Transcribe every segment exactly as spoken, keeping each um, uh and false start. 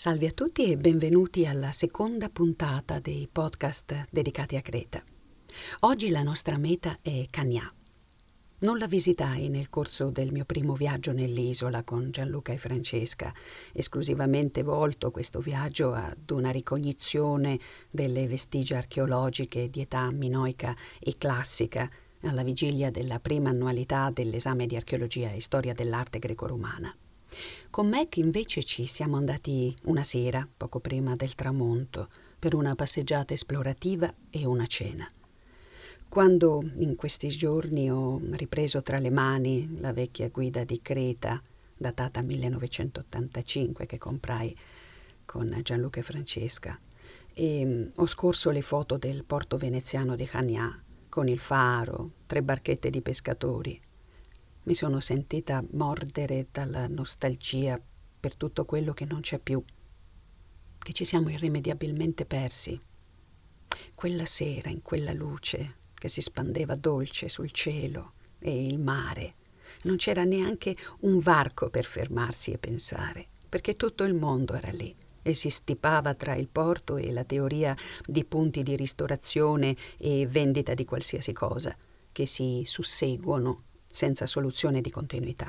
Salve a tutti e benvenuti alla seconda puntata dei podcast dedicati a Creta. Oggi la nostra meta è Chania. Non la visitai nel corso del mio primo viaggio nell'isola con Gianluca e Francesca, esclusivamente volto questo viaggio ad una ricognizione delle vestigia archeologiche di età minoica e classica alla vigilia della prima annualità dell'esame di archeologia e storia dell'arte greco-romana. Con Mac invece ci siamo andati una sera, poco prima del tramonto, per una passeggiata esplorativa e una cena. Quando in questi giorni ho ripreso tra le mani la vecchia guida di Creta, datata millenovecentottantacinque, che comprai con Gianluca e Francesca, e ho scorso le foto del porto veneziano di Chania, con il faro, tre barchette di pescatori, mi sono sentita mordere dalla nostalgia per tutto quello che non c'è più, che ci siamo irrimediabilmente persi. Quella sera, in quella luce che si spandeva dolce sul cielo e il mare, non c'era neanche un varco per fermarsi e pensare, perché tutto il mondo era lì e si stipava tra il porto e la teoria di punti di ristorazione e vendita di qualsiasi cosa, che si susseguono senza soluzione di continuità.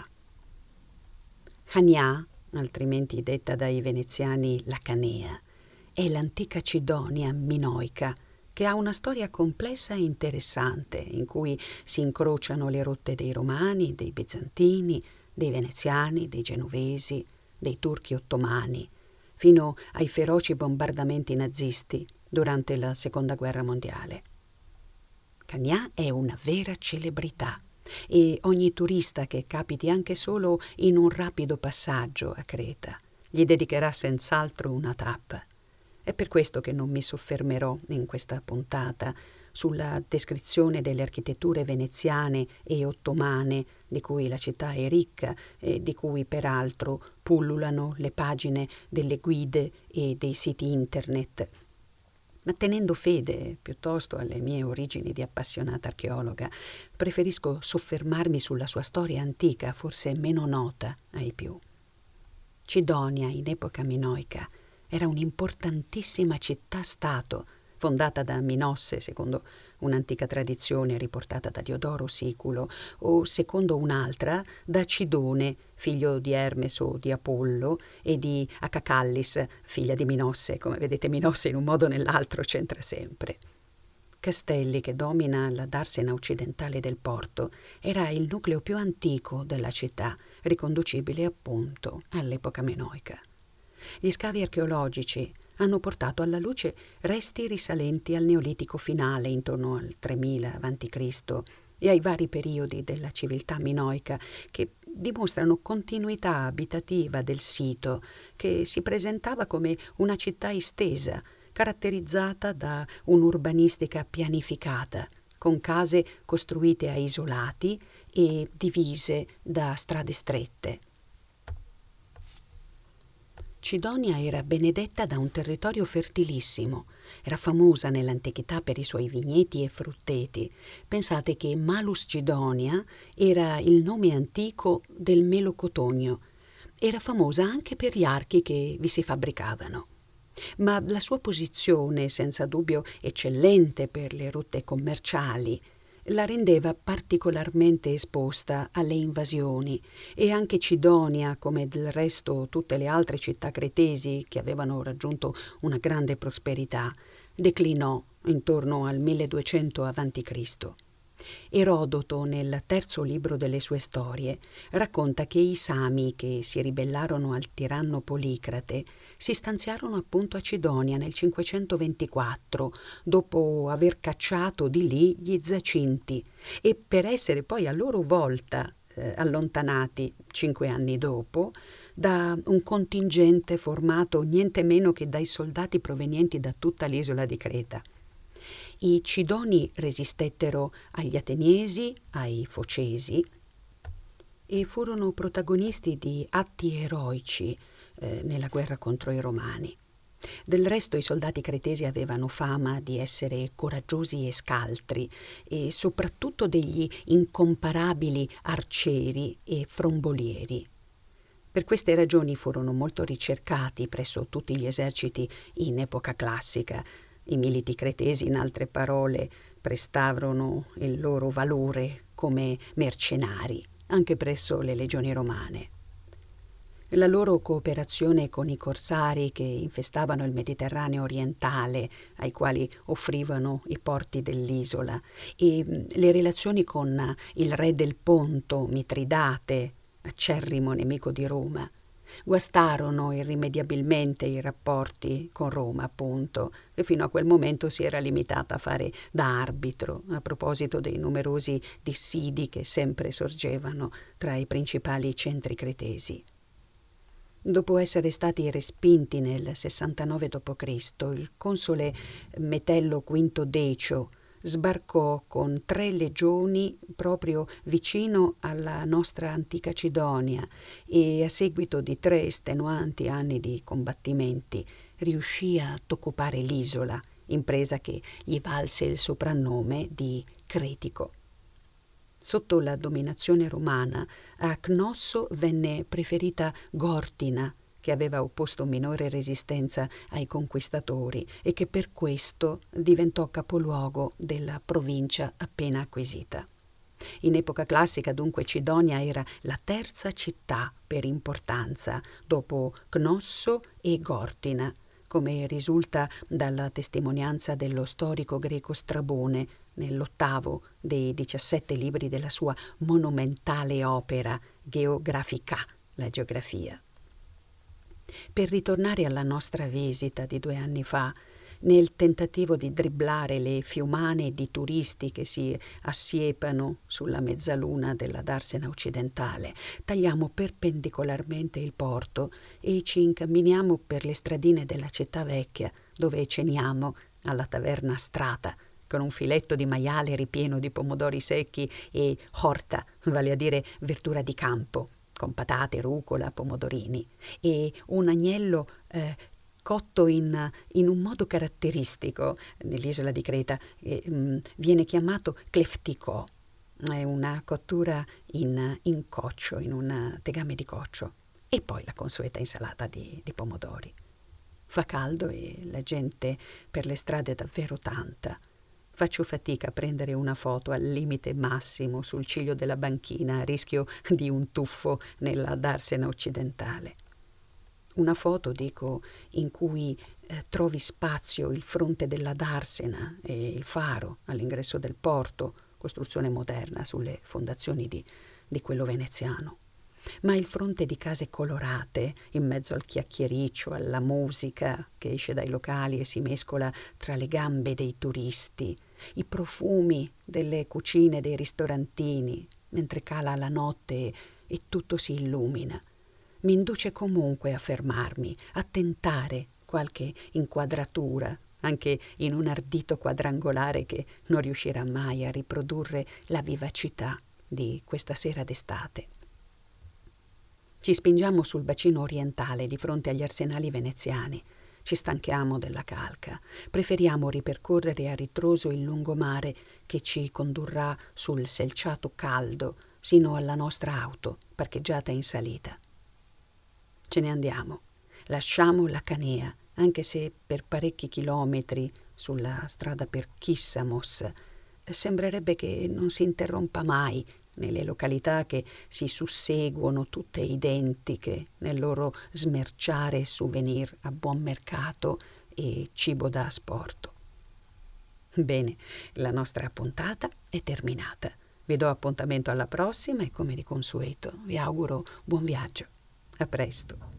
Chania, altrimenti detta dai veneziani la Canea, è l'antica Cidonia minoica che ha una storia complessa e interessante in cui si incrociano le rotte dei Romani, dei Bizantini, dei Veneziani, dei Genovesi, dei Turchi ottomani, fino ai feroci bombardamenti nazisti durante la Seconda Guerra Mondiale. Chania è una vera celebrità e ogni turista che capiti anche solo in un rapido passaggio a Creta gli dedicherà senz'altro una tappa. È per questo che non mi soffermerò in questa puntata sulla descrizione delle architetture veneziane e ottomane di cui la città è ricca e di cui peraltro pullulano le pagine delle guide e dei siti internet, ma tenendo fede piuttosto alle mie origini di appassionata archeologa, preferisco soffermarmi sulla sua storia antica, forse meno nota ai più. Cidonia, in epoca minoica, era un'importantissima città-stato, fondata da Minosse, secondo un'antica tradizione riportata da Diodoro Siculo, o secondo un'altra da Cidone, figlio di Ermes o di Apollo, e di Acacallis, figlia di Minosse. Come vedete, Minosse in un modo o nell'altro c'entra sempre. Castelli, che domina la darsena occidentale del porto, era il nucleo più antico della città, riconducibile appunto all'epoca minoica. Gli scavi archeologici hanno portato alla luce resti risalenti al Neolitico finale, intorno al tremila avanti Cristo, e ai vari periodi della civiltà minoica, che dimostrano continuità abitativa del sito, che si presentava come una città estesa, caratterizzata da un'urbanistica pianificata, con case costruite a isolati e divise da strade strette. Cidonia era benedetta da un territorio fertilissimo, era famosa nell'antichità per i suoi vigneti e frutteti. Pensate che Malus Cidonia era il nome antico del melo cotonio, era famosa anche per gli archi che vi si fabbricavano. Ma la sua posizione, senza dubbio eccellente per le rotte commerciali, la rendeva particolarmente esposta alle invasioni, e anche Cidonia, come del resto tutte le altre città cretesi che avevano raggiunto una grande prosperità, declinò intorno al milleduecento avanti Cristo. Erodoto, nel terzo libro delle sue storie, racconta che i Sami, che si ribellarono al tiranno Policrate, si stanziarono appunto a Cidonia nel cinquecentoventiquattro, dopo aver cacciato di lì gli Zacinti, e per essere poi a loro volta eh, allontanati, cinque anni dopo, da un contingente formato niente meno che dai soldati provenienti da tutta l'isola di Creta. I Cidoni resistettero agli Ateniesi, ai Focesi, e furono protagonisti di atti eroici eh, nella guerra contro i Romani. Del resto i soldati cretesi avevano fama di essere coraggiosi e scaltri, e soprattutto degli incomparabili arcieri e frombolieri. Per queste ragioni furono molto ricercati presso tutti gli eserciti in epoca classica. I militi cretesi, in altre parole, prestavano il loro valore come mercenari, anche presso le legioni romane. La loro cooperazione con i corsari che infestavano il Mediterraneo orientale, ai quali offrivano i porti dell'isola, e le relazioni con il re del Ponto, Mitridate, acerrimo nemico di Roma, guastarono irrimediabilmente i rapporti con Roma, appunto, che fino a quel momento si era limitata a fare da arbitro a proposito dei numerosi dissidi che sempre sorgevano tra i principali centri cretesi. Dopo essere stati respinti nel sessantanove dopo Cristo, il console Metello V Decio sbarcò con tre legioni proprio vicino alla nostra antica Cidonia e, a seguito di tre estenuanti anni di combattimenti, riuscì ad occupare l'isola, impresa che gli valse il soprannome di Cretico. Sotto la dominazione romana, a Cnosso venne preferita Gortina, che aveva opposto minore resistenza ai conquistatori e che per questo diventò capoluogo della provincia appena acquisita. In epoca classica, dunque, Cidonia era la terza città per importanza, dopo Cnosso e Gortina, come risulta dalla testimonianza dello storico greco Strabone nell'ottavo dei diciassette libri della sua monumentale opera Geographica, la geografia. Per ritornare alla nostra visita di due anni fa, nel tentativo di dribblare le fiumane di turisti che si assiepano sulla mezzaluna della Darsena occidentale, tagliamo perpendicolarmente il porto e ci incamminiamo per le stradine della città vecchia, dove ceniamo alla taverna Strata, con un filetto di maiale ripieno di pomodori secchi e horta, vale a dire verdura di campo, con patate, rucola, pomodorini, e un agnello eh, cotto in, in un modo caratteristico nell'isola di Creta, eh, mh, viene chiamato kleftikò. È una cottura in, in coccio, in un tegame di coccio, e poi la consueta insalata di, di pomodori. Fa caldo e la gente per le strade è davvero tanta. Faccio fatica a prendere una foto al limite massimo sul ciglio della banchina, a rischio di un tuffo nella Darsena occidentale. Una foto, dico, in cui eh, trovi spazio il fronte della Darsena e il faro all'ingresso del porto, costruzione moderna sulle fondazioni di, di quello veneziano. Ma il fronte di case colorate, in mezzo al chiacchiericcio, alla musica che esce dai locali e si mescola tra le gambe dei turisti, i profumi delle cucine dei ristorantini, mentre cala la notte e, e tutto si illumina, mi induce comunque a fermarmi, a tentare qualche inquadratura, anche in un ardito quadrangolare che non riuscirà mai a riprodurre la vivacità di questa sera d'estate. Ci spingiamo sul bacino orientale di fronte agli arsenali veneziani. Ci stanchiamo della calca. Preferiamo ripercorrere a ritroso il lungomare che ci condurrà sul selciato caldo sino alla nostra auto parcheggiata in salita. Ce ne andiamo. Lasciamo la Canea, anche se per parecchi chilometri sulla strada per Kissamos sembrerebbe che non si interrompa mai nelle località che si susseguono tutte identiche nel loro smerciare souvenir a buon mercato e cibo da asporto. Bene, la nostra puntata è terminata. Vi do appuntamento alla prossima e, come di consueto, vi auguro buon viaggio. A presto.